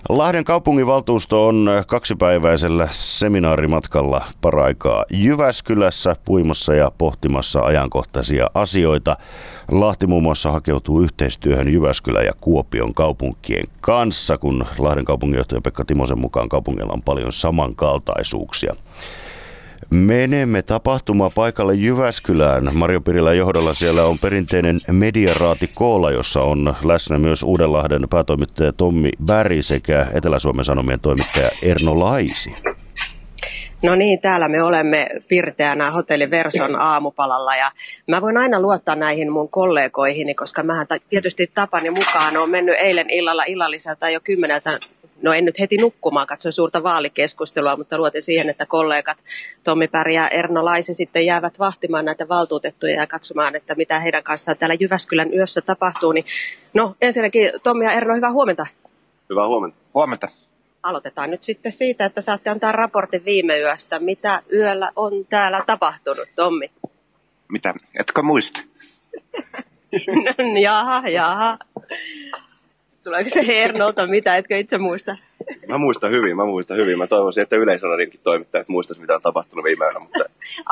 Lahden kaupunginvaltuusto on kaksipäiväisellä seminaarimatkalla paraikaa Jyväskylässä puimassa ja pohtimassa ajankohtaisia asioita. Lahti muun muassa hakeutuu yhteistyöhön Jyväskylän ja Kuopion kaupunkien kanssa, kun Lahden kaupunginjohtaja Pekka Timosen mukaan kaupungilla on paljon samankaltaisuuksia. Menemme tapahtumapaikalle Jyväskylään. Marjo Pirilän johdolla siellä on perinteinen mediaraati koolla, jossa on läsnä myös Uudenlahden päätoimittaja Tommi Berg sekä Etelä-Suomen Sanomien toimittaja Erno Laisi. No niin, täällä me olemme pirteänä Hotelli Verson aamupalalla ja mä voin aina luottaa näihin mun kollegoihini, koska mähän tietysti tapani mukaan olen mennyt eilen illalla illalliselta jo 10. No en nyt heti nukkumaan, katsoin suurta vaalikeskustelua, mutta luotin siihen, että kollegat Tommi Berg ja Erno Laisi sitten jäävät vahtimaan näitä valtuutettuja ja katsomaan, että mitä heidän kanssaan täällä Jyväskylän yössä tapahtuu. Niin, no ensinnäkin Tommi ja Erno, hyvää huomenta. Hyvää huomenta. Huomenta. Aloitetaan nyt sitten siitä, että saatte antaa raportin viime yöstä. Mitä yöllä on täällä tapahtunut, Tommi? Mitä? Etkö muista? No, jaha. Tuleeko se Ernolta mitä, etkö itse muista? Mä muistan hyvin. Mä toivoisin, että Yleisradionkin toimittajat muistaisi, mitä on tapahtunut viime yönä. Mutta...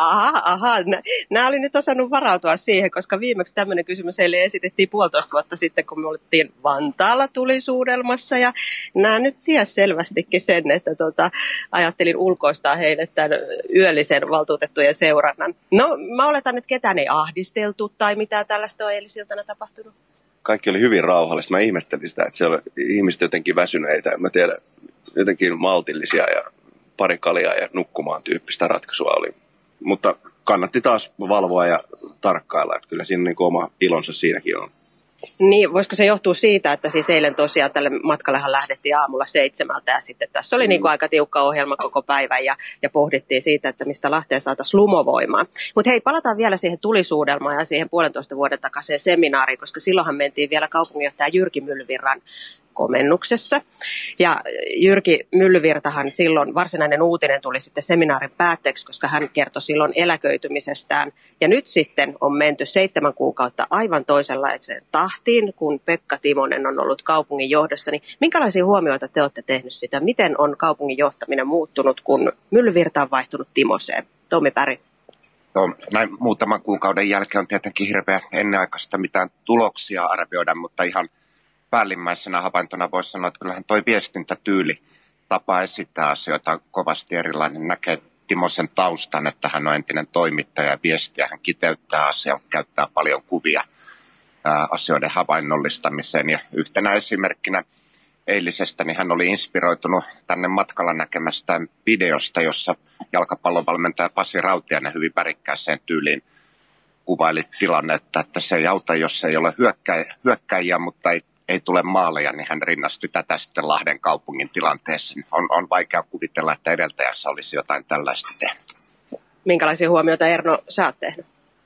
Aha. Nämä oli nyt osannut varautua siihen, koska viimeksi tämmöinen kysymys heille esitettiin 1,5 vuotta sitten, kun me oltiin Vantaalla tulisuudelmassa. Ja nämä nyt ties selvästikin sen, että ajattelin ulkoistaa heille tämän yöllisen valtuutettujen seurannan. No, mä oletan, että ketään ei ahdisteltu tai mitään tällaista on eilisiltana tapahtunut. Kaikki oli hyvin rauhallista. Mä ihmettelin sitä, että siellä oli ihmiset jotenkin väsyneitä. Mä tiedän, jotenkin maltillisia ja pari kaljaa ja nukkumaan tyyppistä ratkaisua oli. Mutta kannatti taas valvoa ja tarkkailla. Että kyllä siinä niin kuin oma ilonsa siinäkin on. Niin, voisiko se johtua siitä, että siis eilen tosiaan tälle matkallehan lähdettiin aamulla 7 ja sitten tässä oli niin kuin aika tiukka ohjelma koko päivän ja pohdittiin siitä, että mistä Lahteen saataisiin lumovoimaa. Mutta hei, palataan vielä siihen tulisuudelmaan ja siihen 1,5 vuoden takaiseen seminaariin, koska silloinhan mentiin vielä kaupunginjohtaja Jyrki Myllyvirran komennuksessa. Ja Jyrki Myllyvirtahan silloin varsinainen uutinen tuli sitten seminaarin päätteeksi, koska hän kertoi silloin eläköitymisestään. Ja nyt sitten on menty 7 kuukautta aivan toisenlaiseen tahtiin, kun Pekka Timonen on ollut kaupungin johdossa. Niin minkälaisia huomioita te olette tehnyt sitä? Miten on kaupungin johtaminen muuttunut, kun Myllyvirta on vaihtunut Timoseen? Tommi Berg. No, näin muutaman kuukauden jälkeen on tietenkin hirveä ennenaikaista mitään tuloksia arvioida, mutta ihan päällimmäisenä havaintona voisi sanoa, että kyllähän toi viestintätyyli, tapa esittää asioita on kovasti erilainen. Näkee Timosen taustan, että hän on entinen toimittaja ja viestiä. Hän kiteyttää asiaa, käyttää paljon kuvia asioiden havainnollistamiseen. Ja yhtenä esimerkkinä eilisestä niin hän oli inspiroitunut tänne matkalla näkemästään videosta, jossa jalkapallonvalmentaja Pasi Rautiainen hyvin värikkääseen tyyliin kuvaili tilannetta, että se ei auta, jos ei ole hyökkäjiä, mutta ei tule maaleja, niin hän rinnasti tätä sitten Lahden kaupungin tilanteessa. On vaikea kuvitella, että edeltäjässä olisi jotain tällaista tehnyt. Minkälaisia huomioita, Erno, sä oot tehnyt?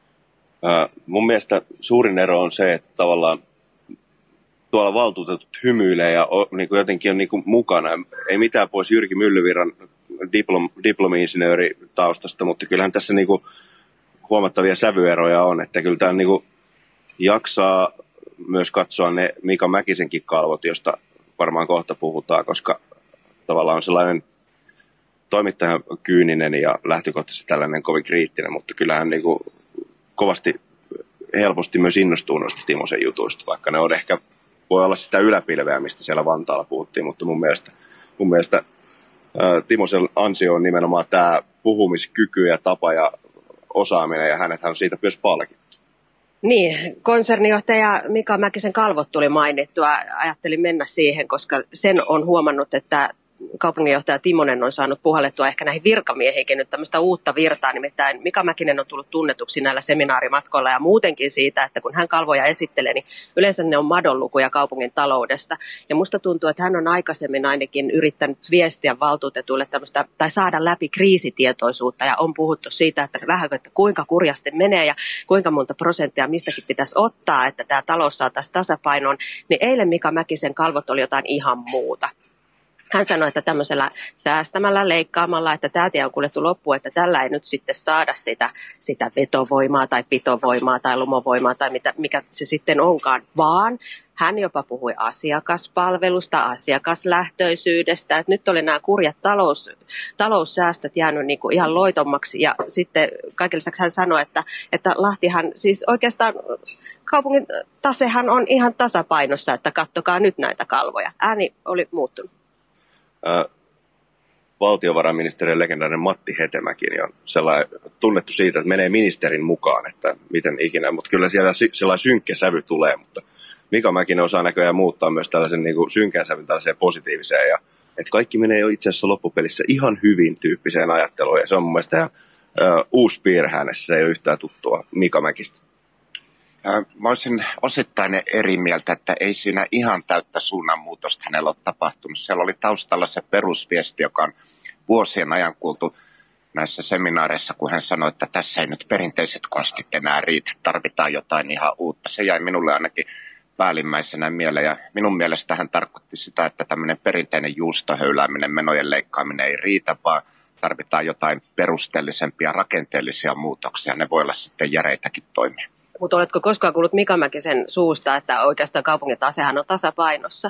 Mun mielestä suurin ero on se, että tavallaan tuolla valtuutetut hymyilee ja niin kuin jotenkin on niin kuin mukana. Ei mitään pois Jyrki Myllyvirran diplomi-insinööri taustasta, mutta kyllähän tässä niin kuin huomattavia sävyeroja on, että kyllä tämä niin kuin jaksaa myös katsoa ne Mika Mäkisenkin kalvot, josta varmaan kohta puhutaan, koska tavallaan on sellainen toimittajan kyyninen ja lähtökohtaisesti tällainen kovin kriittinen, mutta kyllähän niin kuin kovasti helposti myös innostuu noista Timosen jutuista, vaikka ne on ehkä, voi olla sitä yläpilveä, mistä siellä Vantaalla puhuttiin, mutta mun mielestä Timosen ansio on nimenomaan tämä puhumiskyky ja tapa ja osaaminen, ja hänethän on siitä myös palkittu. Niin, konsernijohtaja Mika Mäkisen kalvot tuli mainittua. Ajattelin mennä siihen, koska sen on huomannut, että kaupunginjohtaja Timonen on saanut puhallettua ehkä näihin virkamiehiinkin nyt tämmöistä uutta virtaa. Nimittäin Mika Mäkinen on tullut tunnetuksi näillä seminaarimatkoilla ja muutenkin siitä, että kun hän kalvoja esittelee, niin yleensä ne on madonlukuja kaupungin taloudesta. Ja musta tuntuu, että hän on aikaisemmin ainakin yrittänyt viestiä valtuutetuille tämmöistä, tai saada läpi kriisitietoisuutta ja on puhuttu siitä, että kuinka kurjasti menee ja kuinka monta prosenttia mistäkin pitäisi ottaa, että tämä talous saataisiin tasapainoon. Niin eilen Mika Mäkisen kalvot oli jotain ihan muuta. Hän sanoi, että tämmöisellä säästämällä, leikkaamalla, että tämä tie on kuljettu loppuun, että tällä ei nyt sitten saada sitä vetovoimaa tai pitovoimaa tai lumovoimaa tai mikä se sitten onkaan, vaan Hän jopa puhui asiakaspalvelusta, asiakaslähtöisyydestä. Että nyt oli nämä kurjat taloussäästöt jäänyt niin kuin ihan loitommaksi. Ja sitten kaiken lisäksi hän sanoi, että Lahtihan, siis oikeastaan kaupungin tasehan on ihan tasapainossa, että kattokaa nyt näitä kalvoja. Ääni oli muuttunut. Valtiovarainministeriön legendaarinen Matti Hetemäki niin on sellainen tunnettu siitä, että menee ministerin mukaan, että miten ikinä, mutta kyllä siellä sellainen synkkä sävy tulee, mutta Mika Mäkinen osaa näköjään muuttaa myös tällaisen niin kuin synkän sävyn tällaiseen positiiviseen, ja että kaikki menee jo itse asiassa loppupelissä ihan hyvin tyyppiseen ajatteluun, ja se on mun mielestä ihan uusi piirre hänessä, se ei ole yhtään tuttua Mika Mäkistä. Mä olisin osittain eri mieltä, että ei siinä ihan täyttä suunnanmuutosta hänellä ole tapahtunut. Siellä oli taustalla se perusviesti, joka on vuosien ajan kuultu näissä seminaareissa, kun hän sanoi, että tässä ei nyt perinteiset konstit enää riitä, tarvitaan jotain ihan uutta. Se jäi minulle ainakin päällimmäisenä mieleen, ja minun mielestä hän tarkoitti sitä, että tämmöinen perinteinen juustohöylääminen, menojen leikkaaminen ei riitä, vaan tarvitaan jotain perusteellisempia rakenteellisia muutoksia. Ne voi olla sitten järeitäkin toimia. Mutta oletko koskaan kuullut Mika Mäkisen suusta, että oikeastaan kaupungin tasehan on tasapainossa?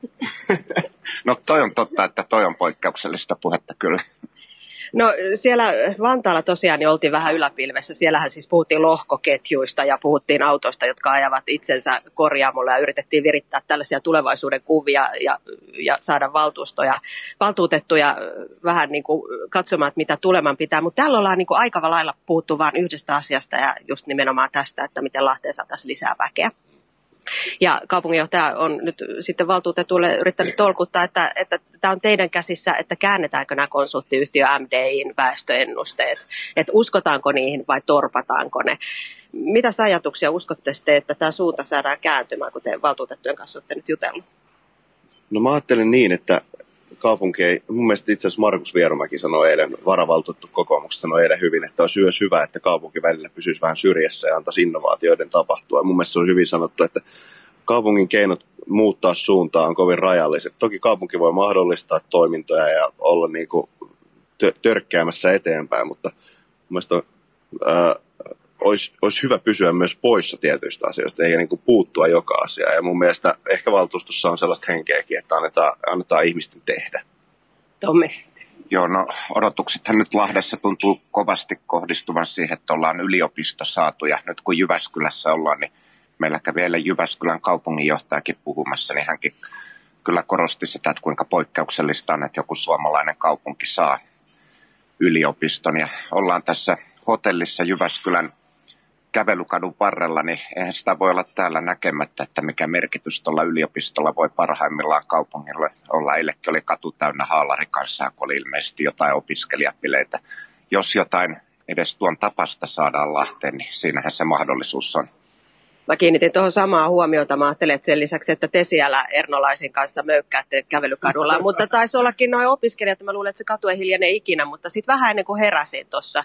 No toi on totta, että toi on poikkeuksellista puhetta kyllä. No siellä Vantaalla tosiaan niin oltiin vähän yläpilvessä. Siellähän siis puhuttiin lohkoketjuista ja puhuttiin autoista, jotka ajavat itsensä korjaamolla ja yritettiin virittää tällaisia tulevaisuuden kuvia ja saada valtuutettuja vähän niin kuin katsomaan, että mitä tuleman pitää. Mutta täällä ollaan niin kuin aika lailla puhuttu vain yhdestä asiasta ja just nimenomaan tästä, että miten Lahteen saataisiin lisää väkeä. Ja kaupunginjohtaja on nyt sitten valtuutetuille yrittänyt tolkuttaa, että tämä on teidän käsissä, että käännetäänkö nämä konsulttiyhtiö MDI:n väestöennusteet, että uskotaanko niihin vai torpataanko ne. Mitä ajatuksia uskotte sitten, että tämä suunta saadaan kääntymään, kun te valtuutettujen kanssa olette nyt jutellut? No mä ajattelen niin, että kaupunki ei, mun mielestä itse asiassa Markus Vierumäki sanoi eilen, varavaltuutettu kokoomuksesta sanoi eilen hyvin, että olisi myös hyvä, että kaupunki välillä pysyisi vähän syrjässä ja antaisi innovaatioiden tapahtua. Mun mielestä se on hyvin sanottu, että kaupungin keinot muuttaa suuntaa on kovin rajalliset. Toki kaupunki voi mahdollistaa toimintoja ja olla niin kuin törkkäämässä eteenpäin, mutta mun mielestä olisi hyvä pysyä myös poissa tietyistä asioista, eikä niin kuin puuttua joka asiaan. Ja mun mielestä ehkä valtuustossa on sellaista henkeäkin, että annetaan ihmisten tehdä. Tommi. Joo, no odotuksethan nyt Lahdessa tuntuu kovasti kohdistuvan siihen, että ollaan yliopisto saatu. Ja nyt kun Jyväskylässä ollaan, niin meillä kävi eilen Jyväskylän kaupunginjohtajakin puhumassa, niin hänkin kyllä korosti sitä, että kuinka poikkeuksellista on, että joku suomalainen kaupunki saa yliopiston. Ja ollaan tässä hotellissa Jyväskylän kävelykadun varrella, niin eihän sitä voi olla täällä näkemättä, että mikä merkitys tuolla yliopistolla voi parhaimmillaan kaupungille olla. Eilekin oli katu täynnä haalarikansaa, kun oli ilmeisesti jotain opiskelijapileitä. Jos jotain edes tuon tapasta saadaan Lahteen, niin siinähän se mahdollisuus on. Mä kiinnitin tuohon samaa huomiota. Mä ajattelin, että sen lisäksi, että te siellä Ernolaisin kanssa möykkäätte kävelykadulla. Mutta taisi ollakin noin opiskelijat. Mä luulen, että se katu ei hiljene ikinä. Mutta sitten vähän ennen kuin heräsin tuossa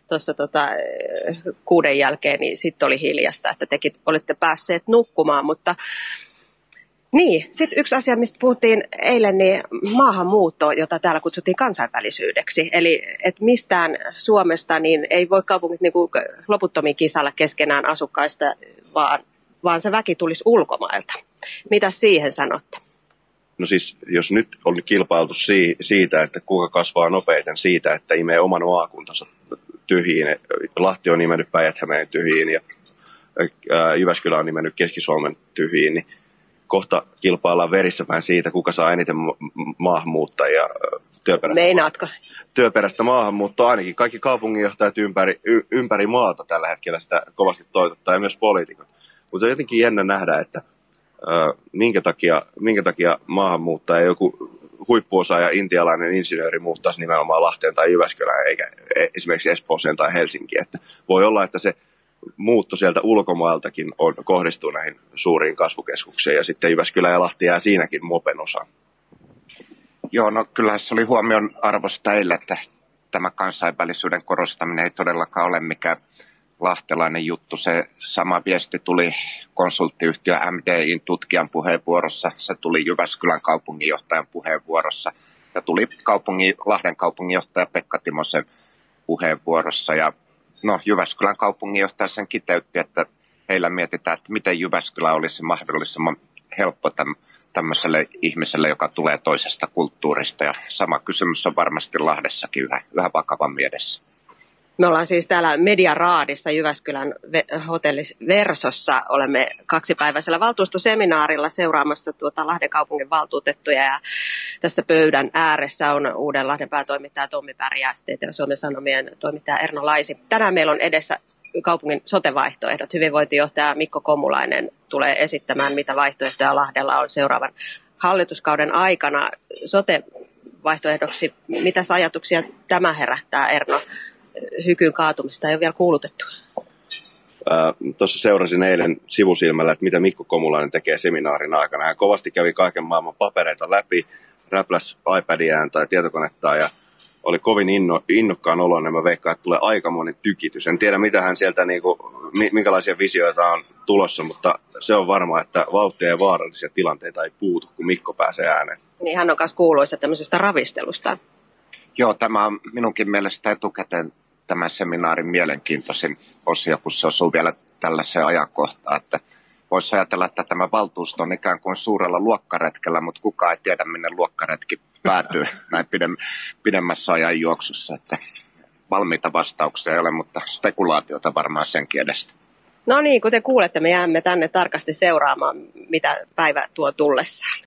6 jälkeen, niin sitten oli hiljasta, että tekin olitte päässeet nukkumaan. Mutta niin, sitten yksi asia, mistä puhuttiin eilen, niin maahanmuutto, jota täällä kutsuttiin kansainvälisyydeksi. Eli että mistään Suomesta niin ei voi kaupungit niin kuin loputtomiin kisalla keskenään asukkaista, vaan se väki tulisi ulkomailta. Mitä siihen sanotte? No siis, jos nyt on kilpailtu siitä, että kuka kasvaa nopeiten siitä, että imee oman maakuntansa tyhjiin. Lahti on nimennyt Päijät-Hämeen tyhjiin ja Jyväskylä on nimennyt Keski-Suomen tyhjiin, niin kohta kilpaillaan verissä päin siitä, kuka saa eniten maahanmuuttajia työperäistä maahanmuuttoa. Ainakin kaikki kaupunginjohtajat ympäri maata tällä hetkellä sitä kovasti toitottaa ja myös poliitikot. Mutta on jotenkin jännä nähdä, että minkä takia maahanmuuttaja joku huippuosaaja intialainen insinööri muuttaisi nimenomaan Lahteen tai Jyväskylään eikä esimerkiksi Espooseen tai Helsinkiin. Että voi olla, että se muutto sieltä ulkomailtakin kohdistuu näihin suuriin kasvukeskuksiin ja sitten Jyväskylä ja Lahti jää siinäkin mopen osaan. Joo, no kyllähän se oli huomion arvosta eilen, että tämä kansainvälisyyden korostaminen ei todellakaan ole mikään lahtelainen juttu. Se sama viesti tuli konsulttiyhtiö MDI:n tutkijan puheenvuorossa, se tuli Jyväskylän kaupunginjohtajan puheenvuorossa ja tuli Lahden kaupunginjohtaja Pekka Timosen puheenvuorossa. Ja no, Jyväskylän kaupunginjohtaja sen kiteytti, että heillä mietitään, että miten Jyväskylä olisi mahdollisimman helppo tämmöiselle ihmiselle, joka tulee toisesta kulttuurista. Ja sama kysymys on varmasti Lahdessakin yhä vakavan edessä. Me ollaan siis täällä Mediaraadissa Jyväskylän hotelli Versossa. Olemme kaksipäiväisellä valtuustoseminaarilla seuraamassa Lahden kaupungin valtuutettuja. Ja tässä pöydän ääressä on uuden Lahden päätoimittaja Tommi Pärjäs, Suomen Sanomien toimittaja Erno Laisi. Tänään meillä on edessä kaupungin sote-vaihtoehdot. Hyvinvointijohtaja Mikko Komulainen tulee esittämään, mitä vaihtoehtoja Lahdella on seuraavan hallituskauden aikana sote-vaihtoehdoksi. Mitäs ajatuksia tämä herättää, Erno? Hykyn kaatumista ei ole vielä kuulutettu. Tuossa seurasin eilen sivusilmällä, että mitä Mikko Komulainen tekee seminaarin aikana. Hän kovasti kävi kaiken maailman papereita läpi, räpläsi iPadiään tai tietokonettaan ja oli kovin innokkaan oloinen. Mä veikkaan, että tulee aikamoinen tykitys. En tiedä, mitä hän sieltä, minkälaisia visioita on tulossa, mutta se on varma, että vauhtia ja vaarallisia tilanteita ei puutu, kun Mikko pääsee ääneen. Niin hän on myös kuuluisa tämmöisestä ravistelusta. Joo, tämä on minunkin mielestä etukäteen tämän seminaarin mielenkiintoisin osio, kun se osuu vielä tällaiseen ajankohtaan, että voisi ajatella, että tämä valtuusto on ikään kuin suurella luokkaretkellä, mutta kukaan ei tiedä, minne luokkaretki päätyy näin pidemmässä ajan juoksussa. Että valmiita vastauksia ei ole, mutta spekulaatiota varmaan senkin edestä. No niin, kuten kuulette, me jäämme tänne tarkasti seuraamaan, mitä päivä tuo tullessaan.